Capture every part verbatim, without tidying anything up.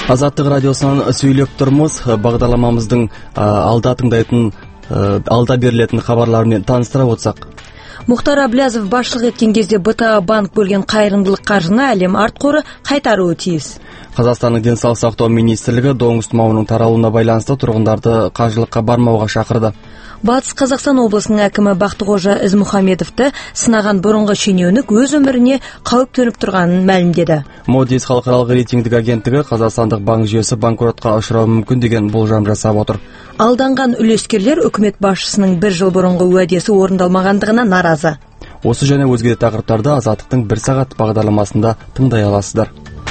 Азаттык радиосунан сүйлөп турмуз. Багдарламамыздын алда тыңдайтын, алда берилетін кабарлар менен тааныштырып отсак. Мухтар Аблязов башлык эткен кезде Б Т А банк бөлген кайрымдылык каржыны Әлем арт кору кайтарууы тииз. Казакстандын ден соолук сактоо министрлиги доңуз тумоонунун таралууна байланыштуу тургундарды кажылыкка бармауга чакырды. Батыс Қазақстан облысынын әкімі Бактыкожа Измухамедовті сынаган бурунку шенеунүк өз өмүрүнө кауіп төнүп турганын маалимдеди. Moody's халыкаралык рейтингдик агенттиги Казакстандык банк жүйөсү банкротко учуроо мүмкүн деген болжам жасап отур. Алданган үлескерлер өкмөт башчысынын бир жыл бурунку уадеси орундалмагандыгына наразы. Осы жана өзге тақырыптарды Азаттыктын бир сагат багдарламасында тыңдай аласыздар.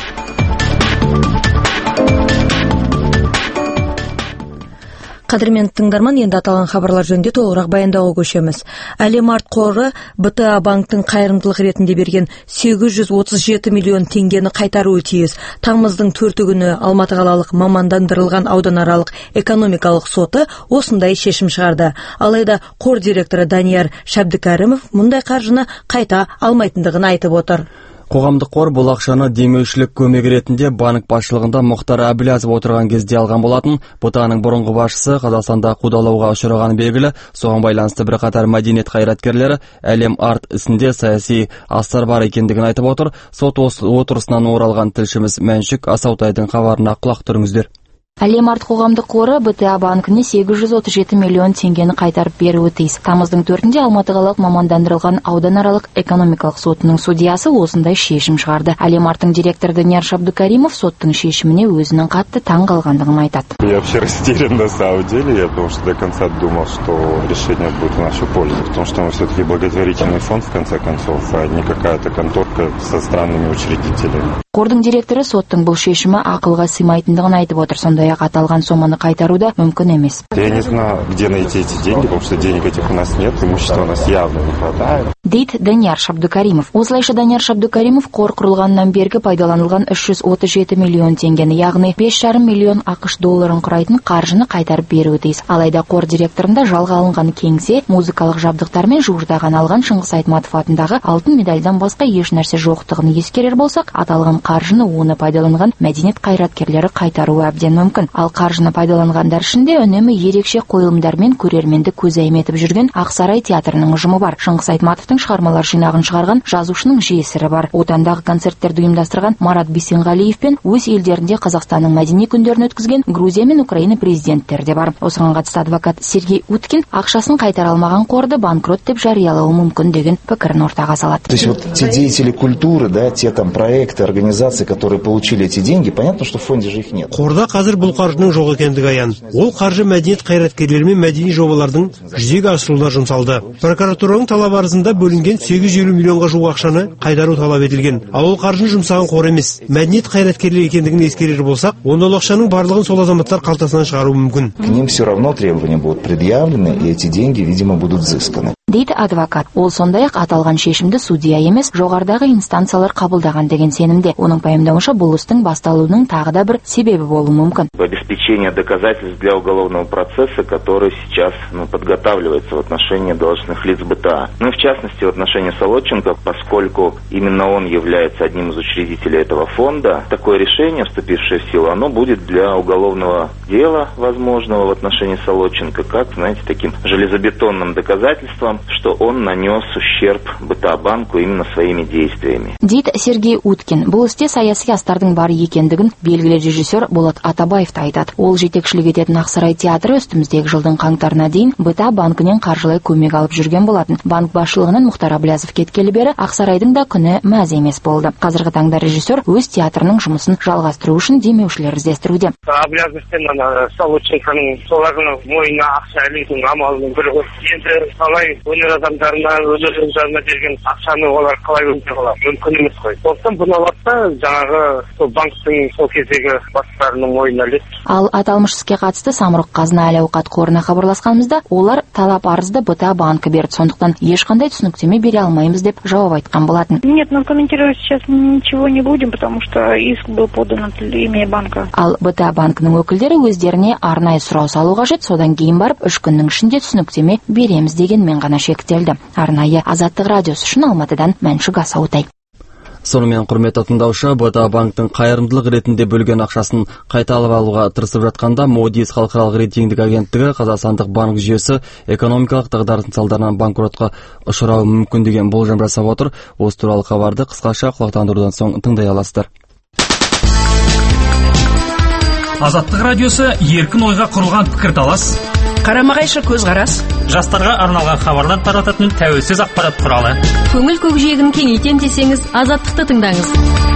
Кадырмен тыңдарман, енді аталган хабарлар жөнүндө толугураак баяндоого көчөбүз. Әлем арт кору Б Т А банктын кайрымдылык иретинде берген сегиз жүз отуз жети миллион теңгени кайтаруу тииз. Тамыздын төртү күнү Алматы калалык мамандандырылган аудан аралык экономикалык соту осундай чечим чыгарды. Алайда кор директору Данияр Шабдыкаримов мындай каржыны кайта алмайтындыгын айтып отур. Коғамдық қор бұл ақшаны демеушілік көмек ретінде банк башчылыгында Мухтар Аблязов отырған кезде алған болатын. Б Т А-нын бурунку башчысы Казакстанда кудалоого учураганы белгиле. Соған байланысты бир катар мәдениет кайраткерлери Әлем арт исинде саясий астар бар экендигин айтып отур. Сот отурусунан оралган тилшimiz Мәншүк Асаутайдын кабарына кулак туруңуздар. Әлем арт коғамдык қоры Б Т А банкіне сегиз жүз отуз жети миллион теңгени кайтарып берүүі тииз. Тамыздын төртүндө Алматы калалык мамандандырылган аудан аралык экономикалык сотунун судьясы осындай чечим чыгарды. Әлем арттын директору Данияр Шабдыкаримов соттун чечимине өзүнүн катты таң калгандыгын айтат. Я вообще растерян на самом деле, я потому что до конца думал, что решение будет в нашу пользу, потому что мы все-таки благотворительный фонд в конце концов, а не какая-то конторка со странными учредителями. Кордун директору соттун бул чечими акылга сыймайтындыгын айтып отур. Сондай-ак аталган соманы кайтарууда мүмкүн эмес. Я не знаю, где найти эти деньги, потому что денег этих у нас нет, имущества у нас явно не хватает. Дейт Данияр Шабдыкаримов. Осылайша Данияр Шабдыкаримов кор курулгандан берги пайдаланылган үч жүз отуз жети миллион теңгени, ягны беш жарым миллион АКШ долларын курайтын каржыны кайтарып берүүі тииз. Алайда кор директорунда жалга алынган кеңсе, музыкалык жабдыктар менен жуурдаган алган Шыңгыс Айтматов атындагы алтын медальдан башка эч нерсе жоктугун эскерер болсак, аталган каржыны уну пайдаланган мәдениет кайраткерлери кайтаруу абден мүмкүн. Ал каржыны пайдалангандар ишинде өнөмү ерекше коюлумдар менен көрөрменди көз айметип жүргөн Ак Сарай театрынын ұжымы бар. Шыңгыс Айтматовдун чыгармалар жыйнагын чыгарган жазуучунун жесири бар. Отандагы концерттерди уюмдаштырган Марат Бисенгалиев пен өз элдеринде Казакстандын мәдени күндөрүн өткүзгөн Грузия мен Украина президенттери де бар. Осуга катысты адвокат Сергей Уткин акчасын кайтара алмаган корду банкрот деп жарыялоо мүмкүн деген пикирин ортага салат. То есть вот те деятели культуры, да, те там проекты, организации, которые получили эти деньги, понятно, что в фонде же их нет. Корда казыр бул каржының жок экендиги аян. Ол каржы мәдениет кайраткерлери мен мәдени жобалардын жүзеге асырууна жумсалды. Прокуратуранын талап арызында бөлүнген сегиз жүз элүү миллионга жук акчаны кайтаруу талап этилген. Ал ол каржыны жумсаган кор эмес, мәдениет кайраткерлери экендигин эскерер болсак, онда ал акчанын барлыгын сол азаматтар калтасынан чыгаруу мүмкүн. К ним все равно требования будут предъявлены, и эти деньги, видимо, будут взысканы. Дейт адвокат. Ол сондай-ак аталган чечимди судья эмес, жогорудагы инстанциялар кабылдаган деген сенимде. Онун пайымдауынча бул истин басталуунун тагы да бир себеби болуу мүмкүн. Обеспечение доказательств для уголовного процесса, который сейчас ну, подготавливается в отношении должностных лиц Б Т А. Ну, в частности, в отношении Солодченко, поскольку именно он является одним из учредителей этого фонда, такое решение, вступившее в силу, оно будет для уголовного дела возможного в отношении Солодченко, как, знаете, таким железобетонным доказательством, что он нанес ущерб Б Т А банку именно своими действиями. Дейт Сергей Уткин. Бул исте саясий астардын бар экендигин белгилүү режиссер Болот Атабаев айтат. Ол жетекчилик этетін Ак Сарай театры өстүмүздөгү жылдын каңтарына дейин Б Т А банкынын каржылай көмөк алып жүргөн болатын. Банк башчылыгынан Мухтар Аблязов кеткели бери Ак Сарайдын да күнү маз эмес болду. Азыркы таңда режиссер өз театрынын жумусун жалгастыруу үчүн демеушилер издестирүүдө. Аблязовдун Солодченконун соларынын моюна акча илүүнүн амалынын бири. Енді салай өнер адамдарына, өнер жарына берген ақшаны олар қалай өндіре алады? Мүмкін емес қой. Сондықтан бұны алатта жаңағы сол банктың сол кездегі бастарының мойнына іледі. Ал аталмыш іске қатысты Самұрық Қазына әл-ауқат қорына хабарласқанымызда, олар талап арызды Б Т А банкы берді. Сондықтан ешқандай түсініктеме бере алмаймыз деп жауап айтқан болатын. Нет, мы комментировать сейчас ничего не будем, потому что иск был подан от имени банка. Ал Б Т А банкының өкілдері өздеріне арнайы сұрау салу қажет, содан кейін барып үш күннің ішінде түсініктеме береміз дегенмен ғана шектелді. Арнайы Азаттык радиосы үшін Алматыдан Мәншүк Асаутай. Сонымен құрметті тыңдаушы, БТА банктың қайырымдылық ретінде бөлген ақшасын қайта алып алуға тырысып жатқанда Moody's халықаралық рейтингтік агенттігі қазақстандық банк жүйесі экономикалық дағдарыстың салдарынан банкротқа ұшырауы мүмкін деген болжам жасап отыр. Осы туралы хабарды қысқаша құлақтандырудан соң тыңдай аласыздар. Азаттық радиосы еркін ойға құрылған пікірталас, қарама-қайшы көзқарас, жастарға арналған хабарлар тарататын тәуелсіз ақпарат құралы. Көңіл көкжиегін кеңейтем десеңіз, Азаттықты тыңдаңыз.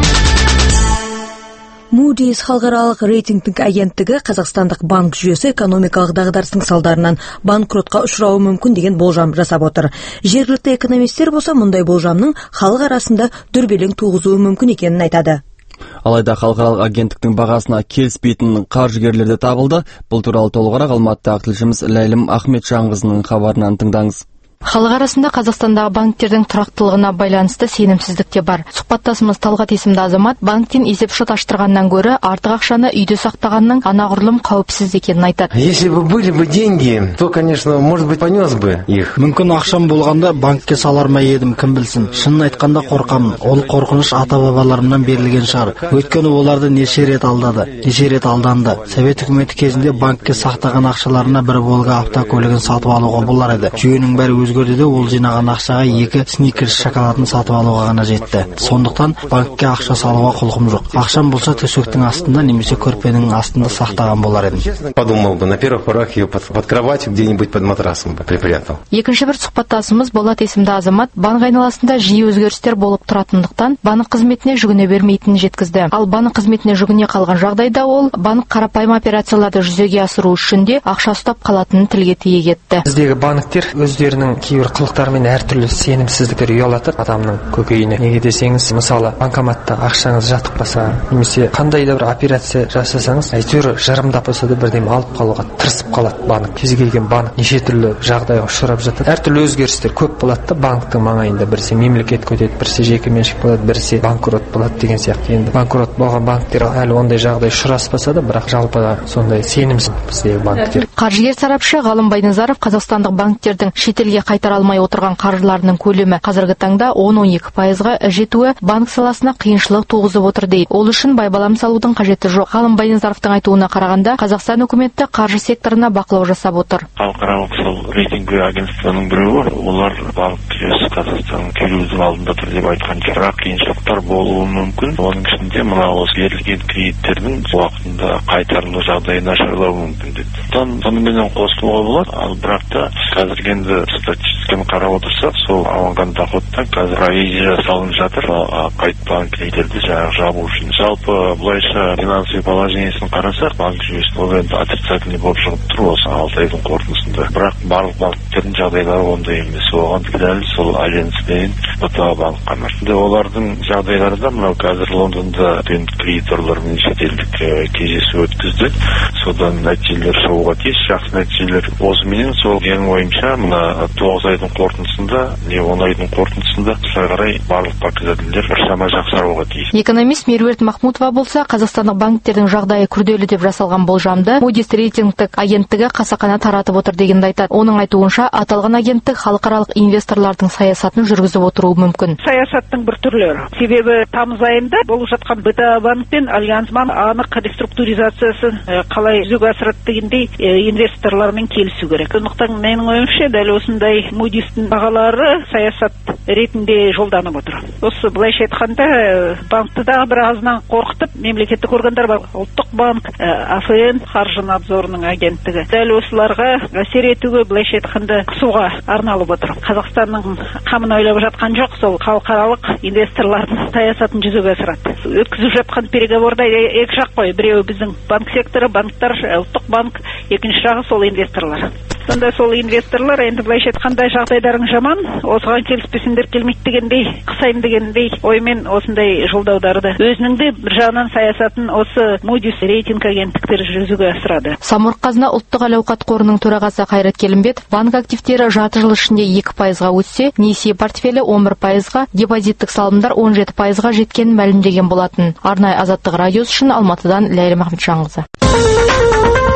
Moody's халықаралық рейтингтік агенттігі қазақстандық банк жүйесі экономикалық дағдарыстың салдарынан банкротқа ұшырауы мүмкін деген болжам жасап отыр. Жергілікті экономистер болса мұндай болжамның халық арасында дүрбелең туғызуы мүмкін екенін айтады. Алайда халықаралық агенттіктің бағасына келіспейтін қаржыгерлер де табылды. Бұл туралы толығырақ Алматыдағы тілшіміз Ләйлім Ахметжанқызының хабарынан тыңдаңыз. Халық арасында Қазақстандағы банктердің тұрақтылығына байланысты сенімсіздік те бар. Сұхбаттасымыз Талғат есімді азамат банктен есепшот аштырғаннан гөрі артық ақшаны үйде сақтағанның анағұрлым қауіпсіз екенін айтады. Если бы были бы деньги, то, конечно, может быть, понес бы их. Мүмкін ақшам болғанда банкке салар ма едім, кім білсін. Шынын айтқанда қорқамын. Ол қорқыныш ата-бабаларымнан берілген шығар. Өйткені оларды неше рет алдады, неше рет алданды. Совет үкіметі кезінде банкке сақтаған ақшаларына бір Волга автокөлігін сатып алуға болар еді. Жүйенің бәрі өзгерді де ол жинаған ақшаға екі сникерс шоколадын сатып алуға ғана жетті. Сондықтан банкке ақша салуға құлқым жоқ. Ақшам болса төсектің астында немесе көрпенің астында сақтаған болар едім. Подумал бы, на первых порах ее под, под кроватью где-нибудь под матрасом бы припрятал. Екінші бір сұхбаттасымыз Болат есімді азамат банк айналасында жиі өзгерістер болып тұратындықтан банк қызметіне жүгіне бермейтінін жеткізді. Ал банк қызметіне жүгіне қалған жағдайда ол банк қарапайым операцияларды жүзеге асыру үшін де ақша ұстап қалатынын тілге тиек етті. Біздегі банктер өздерінің кейбір қылықтарымен әртүрлі сенімсіздіктер ұялатып адамның көкейіне. Неге десеңіз, мысалы, банкоматта ақшаңыз жатып қалса, немесе қандай да бір операция жасасаңыз, әйтеуір жырымдап болса да бірдеме алып қалуға тырысып қалады банк. Кез келген банк неше түрлі жағдайға ұшырап жатады. Әртүрлі өзгерістер көп болады да банктың маңайында. Біресе мемлекет көтеді, біресе жеке меншік болады, біресе банкрот болады деген сияқты. Енді банкрот болған банктер әлі ондай жағдай ұшыраспаса да, бірақ жалпыда сондай сенімсіз біздегі банктер. Қаржыгер сарапшы Ғалым Байназаров қазақстандық банктердің шетелге қайтара алмай отырған қаржыларының көлемі қазіргі таңда он-он екі пайызға жетуі банк саласына қиыншылық туғызып отыр дейді. Ол үшін байбалам салудың қажеті жоқ. Ғалым Байназаровтың айтуына қарағанда, Қазақстан үкіметі қаржы секторына бақылау жасап отыр. Халықаралық сол рейтингі агенттігінің біреуі, олар банк жүйесі Қазақстанның келудің алдында тұр деп айтқан бірақ қиыншылықтар болуы мүмкін. Оның ішінде мына осы берілген кредиттердің уақытында қайтарылу жағдайы нашарлауы мүмкін деді. Сонымен қосылуға болады, ал бірақ та қазір енді статистиканы қарап отырсақ, сол алынған доходтан қазір провизия салынып жатыр, қайтпаған кредиттерді жаңағы жабу үшін. Жалпы былайша финансовый положениесін қарасақ, банк жүйесі ол енді отрицательный болып шығып тұр осы алты айдың қорытындысында. Бірақ барлық банктердің жағдайлары ондай емес. Оған дәл сол агенттіктен БТА банк қана. Олардың жағдайлары да мынау қазір Лондонда кредиторлармен шетелдік кездесу өткізді. Содан нәтижелер шығуға тиіс, жақсы нәтижелер. Осыменен сол менің ойымша мына тоғыз айдың қорытындысында, не он айдың қорытындысында осылай қарай барлық показательдер біршама жақсаруға тиіс. Экономист Меруерт Махмутова болса, қазақстандық банктердің жағдайы күрделі деп жасалған болжамды Moody's рейтингтік агенттігі қасақана таратып отыр дегенді айтады. Оның айтуынша, аталған агенттік халықаралық инвесторлардың саясатын жүргізіп отыруы мүмкін. Саясаттың бір түрлері. Себебі тамыз айында болып жатқан БТА банк пен Альянс банк анық реструктуризациясын қалай жүзеге асырады дегендей инвесторлармен келісу керек. Сондықтан менің ойымша дәл осындай Moody'стің бағалары саясат ретінде жолданып отыр. Осы былайша айтқанда банкты да бір азынан қорқытып, мемлекеттік органдар бар, ұлттық банк, АФН, қаржы надзорының агенттігі. Дәл осыларға әсер етуге былайша айтқанда қысуға арналып отыр. Қазақстанның қамын ойлап жатқан жоқ, сол халықаралық инвесторлардың саясатын жүзеге асырады. Өткізіп жатқан переговорда екі жақ қой, біреуі біздің банк секторы, банктар, ұлттық банк, екінші жағы сол инвесторлар. Сонда сол инвесторлар енді былайша айтқанда жағдайларың жаман, осыған келіспесеңдер келмейді дегендей, қысайын дегендей оймен осындай жолдаударды өзінің де бір жағынан саясатын осы Moody's рейтинг агенттіктері жүзеге асырады. Самұрық қазына ұлттық әл-ауқат қорының төрағасы Қайрат Келімбетов банк активтері жарты жыл ішінде екі пайызға өссе, несие портфелі он бір пайызға, депозиттік салымдар он жеті пайызға жеткенін мәлімдеген болатын. Арнайы Азаттық радиосы үшін Алматыдан Ләйлім Ахметжанқызы.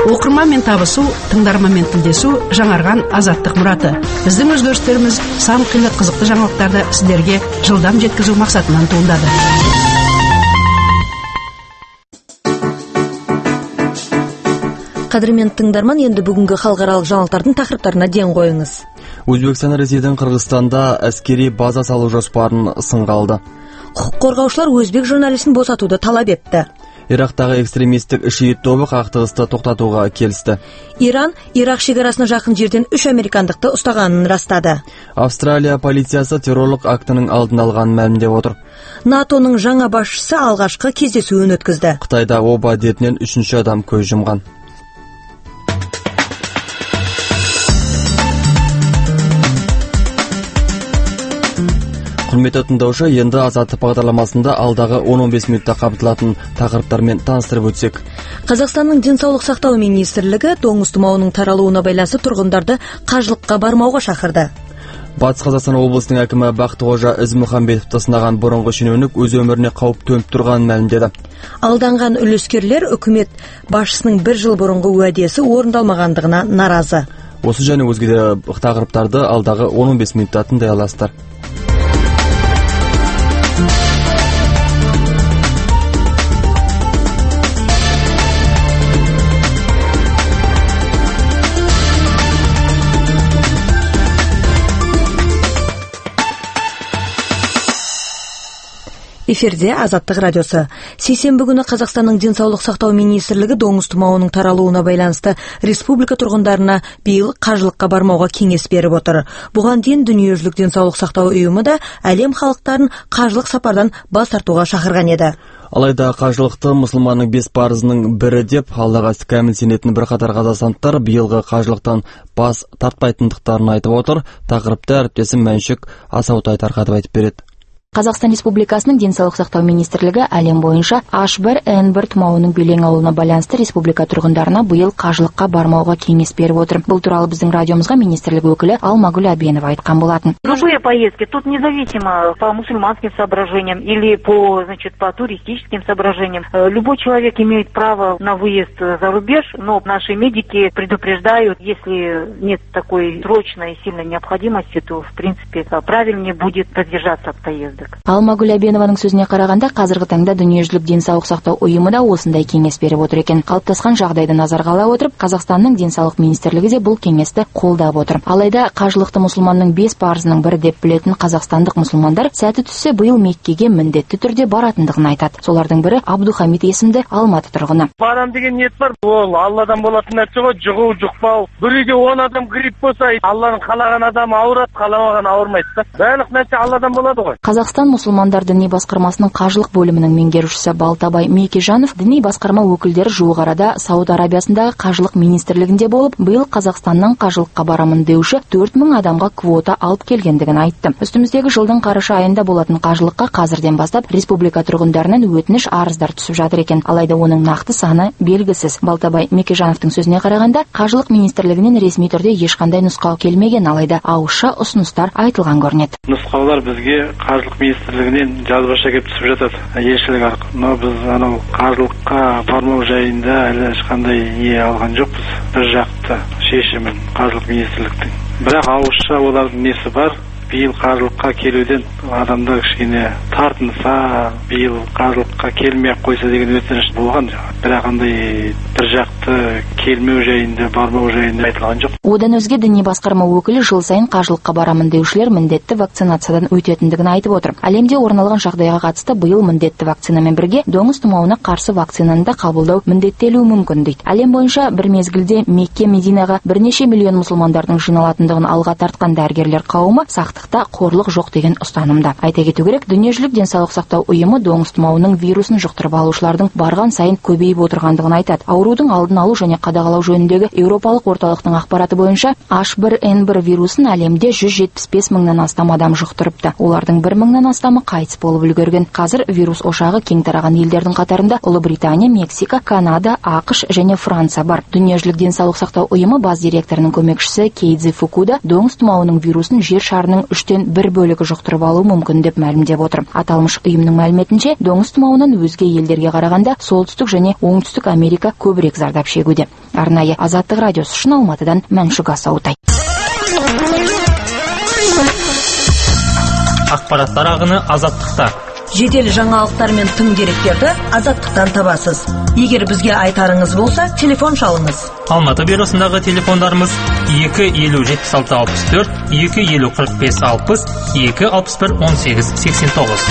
Оқырманмен табысу, тыңдарманмен тілдесу жаңарған азаттық мұраты. Біздің өзгерістеріміз сан қилы қызықты жаңалықтарды сіздерге жылдам жеткізу мақсатынан туындады. Қадірмен тыңдарман, енді бүгінгі халықаралық жаңалықтардың тақырыптарына ден қойыңыз. Өзбекстан Ресейдің Қырғызстанда әскери база салу жоспарын сынға алды. Құқық қорғаушылар өзбек журналистін босатуды талап етті. Ирактағы экстремистік шиит тобы қақтығысты тоқтатуға келісті. Иран Ирак шекарасына жақын жерден үш американдықты ұстағанын растады. Австралия полициясы террорлық актінің алдын алғанын мәлімдеп отыр. натоның жаңа басшысы алғашқы кездесуін өткізді. Қытайда оба дертінен үшінші адам көз жұмған. Құрметті тыңдаушы, енді азаттық бағдарламасында алдағы он он бес минутта қамтылатын тақырыптармен таныстырып өтсек. Қазақстанның денсаулық сақтау министрлігі доңыз тұмауының таралуына байланысты тұрғындарды қажылыққа бармауға шақырды. Батыс Қазақстан облысының әкімі Бақтықожа Ізмұхамбетовті сынаған бұрынғы шенеунік өз өміріне қауіп төніп тұрғанын мәлімдеді. Алданған үлескерлер үкімет басшысының бір жыл бұрынғы уәдесі орындалмағандығына наразы. Осы және өзге де тақырыптарды алдағы он он бес минутта тыңдай аласыздар. Эфирде Азаттық радиосы. Сейсенбі күні Қазақстанның денсаулық сақтау министрлігі доңыз тұмауының таралуына байланысты республика тұрғындарына биыл қажылыққа бармауға кеңес беріп отыр. Бұған дейін дүниежүзілік денсаулық сақтау ұйымы да әлем халықтарын қажылық сапардан бас тартуға шақырған еді. Алайда қажылықты мұсылманның бес парызының бірі деп Аллаға кәміл сенетін бірқатар қазақстандықтар биылғы қажылықтан бас тартпайтындықтарын айтып отыр. Тақырыпты әріптесім Мәншік Асаутай тарқатып айтып береді. Қазақстан Республикасының денсаулық сақтау министрлігі әлем бойынша H бір N бір тұмауының белең алуына байланысты республика тұрғындарына биыл қажылыққа бармауға кеңес беріп отыр. Бұл туралы біздің радиомызға министрлік өкілі Алмагүл Абенова айтқан болатын. Любые поездки, тут независимо по мусульманским соображениям или по, значит, по туристическим соображениям. Любой человек имеет право на выезд за рубеж, но наши медики предупреждают, если нет такой срочной и сильной необходимости, то, в принципе, правильнее будет воздержаться от поездок. Алмагүл Абенованың сөзіне қарағанда, қазіргі таңда дүниежүзілік денсаулық сақтау ұйымы да осындай кеңес беріп отыр екен. Қалыптасқан жағдайды назарға ала отырып, Қазақстанның денсаулық министрлігі де бұл кеңесті қолдап отыр. Алайда қажылықты мұсылманның бес парызының бірі деп білетін қазақстандық мұсылмандар сәті түссе биыл Меккеге міндетті түрде баратындығын айтады. Солардың бірі Абдухамид есімді Алматы тұрғыны. Барам деген ниет бар. Ол Алладан болатын нәрсе ғой, жұғу, жұқпау. Бір үйде он адам грипп болса, Алланың қалаған адамы ауырады, қаламаған ауырмайды. Барлық нәрсе Алладан болады ғой. Қазақстан мұсылмандар діни басқармасының қажылық бөлімінің меңгерушісі Балтабай Мекежанов діни басқарма өкілдері жуық арада Сауд Арабиясындағы қажылық министрлігінде болып, биыл Қазақстаннан қажылыққа барамын деуші төрт мың адамға квота алып келгендігін айтты. Үстіміздегі жылдың қараша айында болатын қажылыққа қазірден бастап республика тұрғындарынан өтініш арыздар түсіп жатыр екен. Алайда оның нақты саны белгісіз. Балтабай Мекежановтың сөзіне қарағанда, қажылық министрлігінен ресми түрде ешқандай нұсқау келмеген, алайда ауызша ұсыныстар айтылған көрінеді. Нұсқаулар бізге қажылық министрлігінен жазбаша келіп түсіп жатады, елшілік арқылы. Но біз анау қажылыққа бармау жайында әлі ешқандай не алған жоқпыз. Bir жақты шешімін қажылық министрліктің. Бірақ ауызша олардың несі бар? Биыл қажылыққа келуден адамдар кішкене тартынса, биыл қажылыққа келмей қойса деген өтініш болған. Бірақ андай бір жақты келмеу жайында, бармау жайында айтылған жоқ. Одан өзге діни басқарма өкілі жыл сайын қажылыққа барамын деушілер міндетті вакцинациядан өтетіндігін айтып отыр. Әлемде орын алған жағдайға қатысты биыл міндетті вакцинамен бірге доңыз тұмауына қарсы вакцинаны да қабылдау міндеттелуі мүмкін дейді. Әлем бойынша бір мезгілде Мекке, Мединаға бірнеше миллион мұсылмандардың жиналатындығын алға тартқан дәрігерлер қауымы сақтықта қорлық жоқ деген ұстанымда. Айта кету керек, дүниежүзілік денсаулық сақтау ұйымы доңыз тұмауының вирусын жұқтырып алушылардың барған сайын көбейіп отырғандығын айтады. Аурудың алдын алу және қадағалау жөніндегі Еуропалық орталықтың ақпарат ақпараты бойынша H бір N бір вирусын әлемде жүз жетпіс бес мыңнан астам адам жұқтырыпты. Олардың бір мыңнан астамы қайтыс болып үлгерген. Қазір вирус ошағы кең тараған елдердің қатарында Ұлыбритания, Мексика, Канада, ақш және Франция бар. Дүниежүзілік денсаулық сақтау ұйымы бас директорының көмекшісі Кейдзи Фукуда доңыз тұмауының вирусын жер шарының үштен бір бөлігі жұқтырып алуы мүмкін деп мәлімдеп отыр. Аталмыш ұйымның мәліметінше, доңыз тұмауынан өзге елдерге қарағанда солтүстік және оңтүстік Америка көбірек зардап шегуде. Арнайы Азаттық радиосы үшін Алматыдан Мәншүк Асаутай. Ақпараттар ағыны Азаттықта. Жедел жаңалықтар мен тың деректерді Азаттықтан табасыз. Егер бізге айтарыңыз болса, телефон шалыңыз. Алматы бюросындағы телефондарымыз екі елу жетпіс алты алпыс төрт, екі елу қырық бес алпыс, екі алпыс бір он сегіз сексен тоғыз.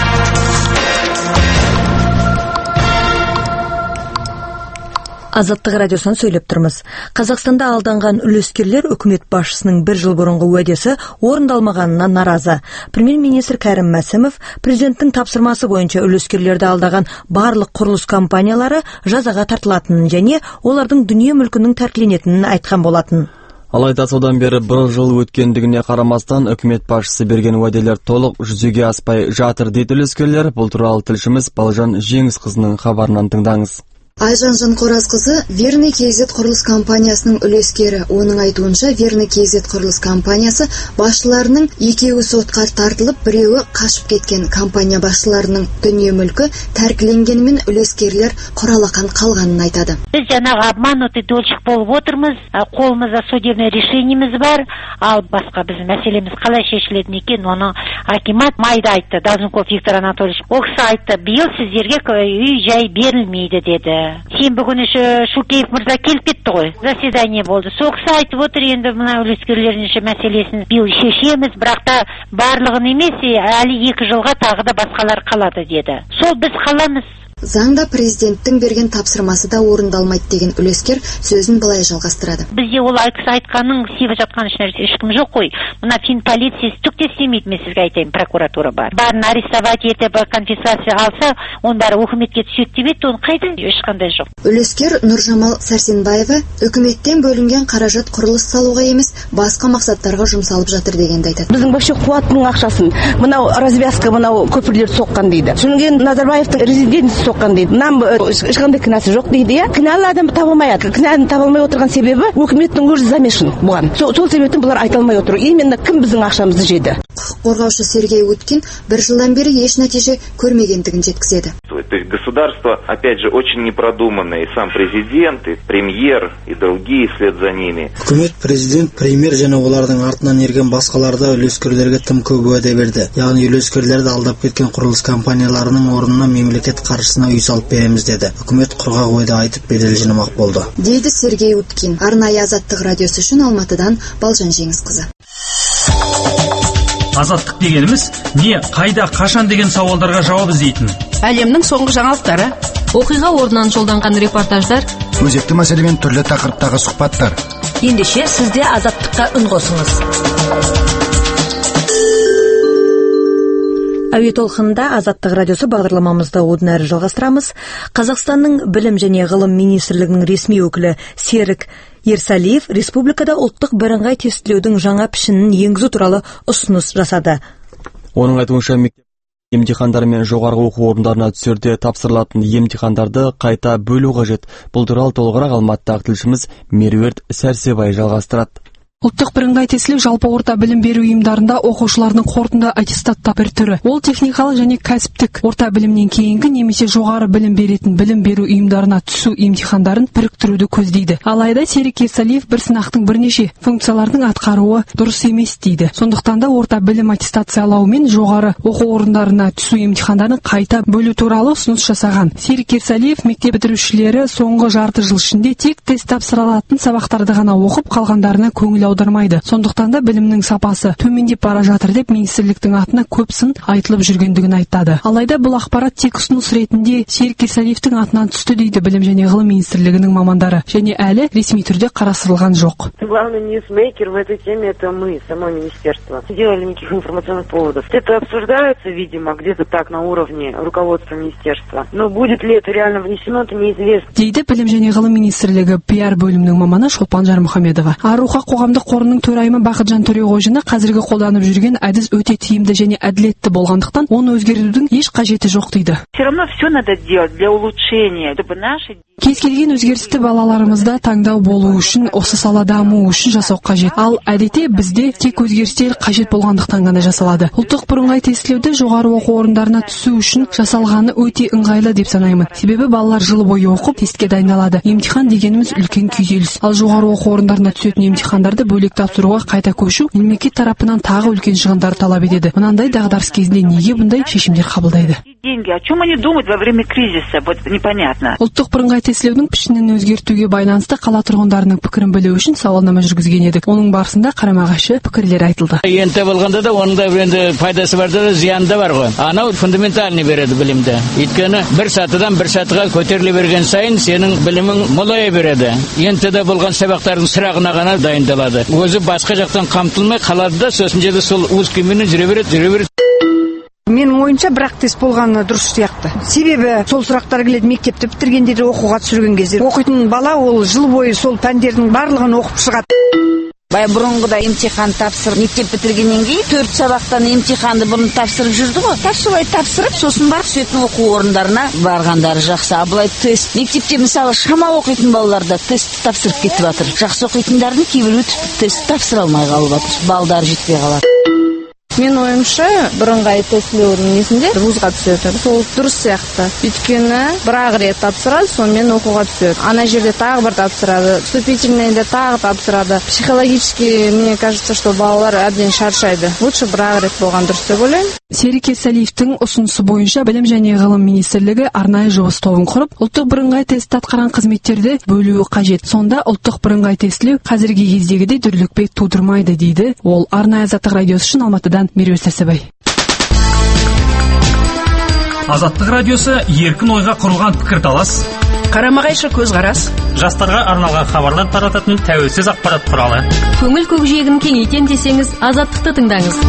Азаттық радиосын сөйлеп тұрмыз. Қазақстанда алданған үлескерлер үкімет басшысының бір жыл бұрынғы уәдесі орындалмағанына наразы. Премьер-министр Кәрім Мәсімов президенттің тапсырмасы бойынша үлескерлерді алдаған барлық құрылыс компаниялары жазаға тартылатынын және олардың дүние мүлкінің тәркіленетінін айтқан болатын. Алайда содан бері бір жыл өткендігіне қарамастан үкімет басшысы берген уәделер толық жүзеге аспай жатыр дейді үлескерлер. Бұл туралы тілшіміз Балжан Жеңісқызының хабарынан тыңдаңыз. Айжан Жанқоразқызы Верный Кейзет құрылыс компаниясының үлескері. Оның айтуынша Верный Кейзет құрылыс компаниясы басшыларының екеуі сотқа тартылып, біреуі қашып кеткен. Компания басшыларының дүние мүлкі тәркіленгенімен үлескерлер құралақан қалғанын айтады. Біз жаңағы обманутый дольщик болып отырмыз, қолымызда судебный решениеміз бар, ал басқа біздің мәселеміз қалай шешілетін екен, оны акимат майда айтты. Долженков Виктор Анатольевич ол кісі айтты, биыл сіздерге үй жай берілмейді деді. Сенбі күні Шукеев мырза келіп кетті ғой, заседание болды. Соқсы айтып отыр, енді мына үлескерлердің мәселесін биыл шешеміз, бірақ та барлығын емес, әлі екі жылға тағы да басқалар қалады деді. Сол біз қаламыз. Заңда президенттің берген тапсырмасы да орындалмайды деген үлескер сөзін былай жалғастырады. Бізде ол кісі айтқанның істеп жатқан ешкім жоқ қой. Мына фин полициясы түк те істемейді, мен сізге айтайын, прокуратура бар. Барын арестовать етіп, конфискация алса, оның бәрі өкіметке түседі деп еді, оның қайда ешқандай жоқ. Үлескер Нұржамал Сәрсенбаева үкіметтен бөлінген қаражат құрылыс салуға емес, басқа мақсаттарға жұмсалып жатыр дегенді айтады. Біздің бақшы қуаттың ақшасын мынау развязка, мынау көпірлер соққан дейді. Содан Назарбаевтың резиденциясы соққан дейді. Нам ешқандай кінәсі жоқ дейді. Кінәлі адам табылмайды. Кінәні табылмай отырған себебі үкіметтің өзі замешан бұған. Сол себептен бұлар айта алмай отыр. Именно кім біздің ақшамызды жеді? Құқық қорғаушы Сергей Уткин бір жылдан бері еш нәтиже көрмегендігін жеткізеді. То есть государство, опять же, очень непродуманное. И сам президент, и премьер, и другие вслед за ними. Үкімет, президент, премьер және олардың артынан ерген басқаларда үлескерлерге тым көп уәде берді. Яғни үлескерлерді алдап кеткен құрылыс компанияларының орнына мемлекет қаржысына үй салып береміз деді. Үкімет құрғақ уәде айтып бедел жинамақ болды. Дейді Сергей Уткин. Арнайы Азаттық радиосы үшін Алматыдан Балжан Жеңісқызы. Азаттық дегеніміз не, қайда, қашан деген сауалдарға жауап іздейтін. Әлемнің соңғы жаңалықтары, оқиға орнынан жолданған репортаждар, өзекті мәселемен түрлі тақырыптағы сұхбаттар. Ендеше сізде Азаттыққа үн қосыңыз. Әуе толқынында Азаттық радиосы бағдарламамызды одан әрі жалғастырамыз. Қазақстанның білім және ғылым министрлігінің ресми өкілі Серік Ерсалиев республикада ұлттық бірыңғай тестілеудің жаңа пішінін енгізу туралы ұсыныс жасады. Оның айтуынша мектеп емтихандары мен жоғарғы оқу орындарына түсерде тапсырылатын емтихандарды қайта бөлу қажет. Бұл туралы толығырақ Алматыдағы тілшіміз Меруерт Сәрсебай жалғастырады. Ұлттық бірыңғай тестілеу жалпы орта білім беру ұйымдарында оқушылардың қорытынды аттестаттау бір түрі. Ол техникалық және кәсіптік орта білімнен кейінгі немесе жоғары білім беретін білім беру ұйымдарына түсу емтихандарын біріктіруді көздейді. Алайда Серік Ерсалиев бір сынақтың бірнеше функциялардың атқаруы дұрыс емес дейді. Сондықтан да орта білім аттестациялау мен жоғары оқу орындарына түсу емтихандарын қайта бөлу туралы ұсыныс жасаған. Серік Ерсалиев мектеп бітірушілері соңғы жарты жыл ішінде тек тест тапсыра алатын сабақтарды ғана оқып, қалғандарына көңіл жаудырмайды. Сондықтан да білімнің сапасы төмендеп бара жатыр деп министрліктің атына көп сын айтылып жүргендігін айтады. Алайда бұл ақпарат тек ұсыныс ретінде Серік Ерсалиевтің атынан түсті дейді білім және ғылым министрлігінің мамандары, және әлі ресми түрде қарастырылған жоқ. Главный ньюсмейкер в этой теме это мы, само министерство. Не делали никаких информационных поводов. Это обсуждается, видимо, где-то так на уровне руководства министерства. Но будет ли это реально внесено, это неизвестно. Дейді білім және ғылым министрлігі пиар бөлімінің маманы Шолпан Жармұхамедова. Аруха қоғамдық қорының төрайымы Бақытжан Төреғожина қазіргі қолданып жүрген әдіс өте тиімді және әділетті болғандықтан оны өзгертудің еш қажеті жоқ дейді. Все равно все надо делать для улучшения, чтобы наши Кез келген өзгерісті балаларымызда таңдау болу үшін, осы сала даму үшін жасау қажет. Ал әдетте бізде тек өзгерістер қажет болғандықтан ғана жасалады. Ұлттық бірыңғай тестілеуді жоғары оқу орындарына түсу үшін жасалғаны өте ыңғайлы деп санаймын. Себебі балалар жыл бойы оқып тестке дайындалады. Емтихан дегеніміз үлкен күйзеліс. Ал жоғары оқу орындарына түсетін емтихандарды бөлек тапсыруға қайта көшу мемлекет тарапынан тағы үлкен шығындар талап етеді. Мынандай дағдарыс кезінде неге бұндай шешімдер қабылдайды? Деньги, о чем они думают во время кризиса? Вот непонятно. Ұлттық бірыңғай тестілеудің пішінін өзгертуге байланысты қала тұрғындарының пікірін білу үшін сауалнама жүргізген едік. Оның барысында қарама-қайшы пікірлер айтылды. Енді болғанда да оның да енді пайдасы бар да зияны да бар ғой. Анау фундаментальный береді білімді. Өйткені бір сатыдан бір сатыға көтеріле берген сайын сенің білімің молая береді. Енді де болған сабақтардың сұрағына ғана дайындалады. Өзі басқа жақтан қамтылмай қалады да, сосын жерде сол өз күйменен жүре береді, жүре береді. Менің ойымша бірақ тест болғаны дұрыс сияқты. Себебі сол сұрақтар келеді мектепті бітіргенде де оқуға түсірген кезде. Оқитын бала ол жыл бойы сол пәндердің барлығын оқып шығады. Бай бұрынғыда емтихан тапсырып, мектеп бітіргеннен кейін төрт сабақтан емтиханды бұрын тапсырып жүрді ғой. Тап солай тапсырып, сосын барып түсетін оқу орындарына барғандары жақсы. А былай тест мектепте мысалы шамалы оқитын балаларда тест тапсырып кетіп жатыр. Жақсы оқитындардың кейбір өтіп тест тапсыра алмай қалып жатыр. Балдары жетпей қалады. Мен ойымша бірыңғай тестілеудің несінде вузға түседі. Сол дұрыс сияқты. Өйткені бір-ақ рет тапсырады, сонымен оқуға түседі. Ана жерде тағы бір тапсырады, вступительныйда тағы тапсырады. Психологически, мне кажется, что балалар әбден шаршайды. Лучше бір-ақ рет болған дұрыс деп ойлаймын. Серік Ерсалиевтің ұсынысы бойынша білім және ғылым министрлігі арнайы жұмыс тобын құрып, ұлттық бірыңғай тест атқарған қызметтерді бөлуі қажет. Сонда ұлттық бірыңғай тестілеу қазіргі кездегідей дүрлікпей тудырмайды дейді. Ол арнайы Азаттық радиосы үшін Алматыдан Меруерт Сәрсебай. Азаттық радиосы еркін ойға құрылған пікірталас, қарама-қайшы көзқарас, жастарға арналған хабарлар тарататын тәуелсіз ақпарат құралы. Көңіл көкжиегін кеңейтем десеңіз, Азаттықты тыңдаңыз.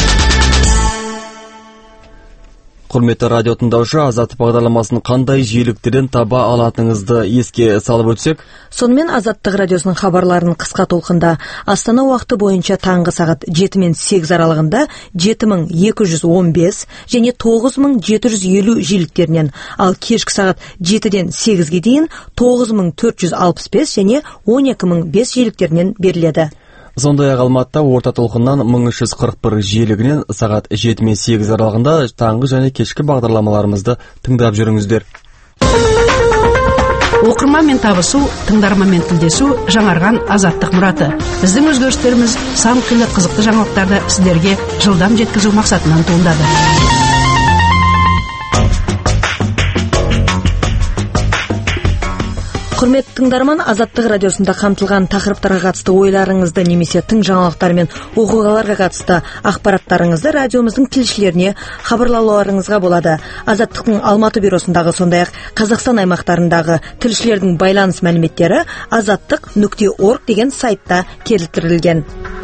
Құрметті радио тыңдаушы, Азаттық бағдарламасын қандай жиіліктерден таба алатыныңызды еске салып өтсек. Сонымен Азаттық радиосының хабарларын қысқа толқында Астана уақыты бойынша таңғы сағат жеті мен сегіз аралығында жеті мың екі жүз он бес және тоғыз мың жеті жүз елу жиіліктерінен, ал кешкі сағат жетіден сегізге дейін тоғыз мың төрт жүз алпыс бес және он екі мың бес жиіліктерінен беріледі. Сондай-ақ Алматыда орта толқыннан мың үш жүз қырық бір жиілігінен сағат жеті мен сегіз аралығында таңғы және кешкі бағдарламаларымызды тыңдап жүріңіздер. Оқырманмен табысу, тыңдарманмен тілдесу жаңарған азаттық мұраты. Біздің өзгерістеріміз сан қилы қызықты жаңалықтарды сіздерге жылдам жеткізу мақсатынан туындады. Құрметті тыңдарман, Азаттық радиосында қамтылған тақырыптарға қатысты ойларыңызды немесе тың жаңалықтар мен оқиғаларға қатысты ақпараттарыңызды радиомыздың тілшілеріне хабарлауларыңызға болады. Азаттықтың Алматы бюросындағы, сондай-ақ Қазақстан аймақтарындағы тілшілердің байланыс мәліметтері азаттық нүкте орг деген сайтта келтірілген.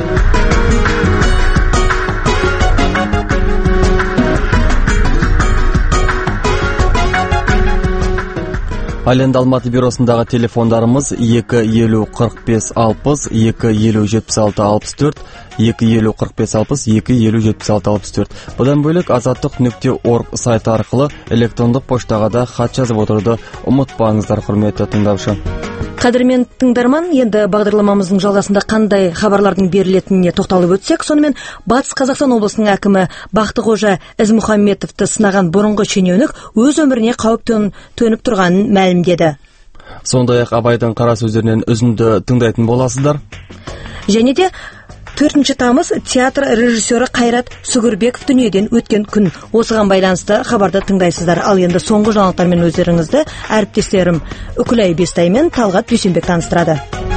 Ал енді Алматы бюросындағы телефондарымыз екі елу қырық бес алпыс, екі елу жетпіс алты алпыс төрт, екі елу қырық бес алпыс, екі елу жетпіс алты алпыс төрт. Бұдан бөлек азаттық нүкте орг сайты арқылы электрондық поштаға да хат жазып отыруды ұмытпаңыздар, құрметті тыңдаушы. Қадірмен тыңдарман, енді бағдарламамыздың жалғасында қандай хабарлардың берілетініне тоқталып өтсек, сонымен Батыс Қазақстан облысының әкімі Бақтықожа Ізмұхамбетовті сынаған бұрынғы шенеунік өз өміріне қауіп төніп тұрғанын мәлімдеді. Сондай-ақ Абайдың қара сөздерінен үзінді тыңдайтын боласыздар. Және де төртінші тамыз театр режиссері Қайрат Сүгірбеков дүниеден өткен күн. Осыған байланысты хабарды тыңдайсыздар. Ал енді соңғы жаңалықтармен өздеріңізді әріптестерім Үкілай Бестай мен Талғат Дүйсенбек таныстырады.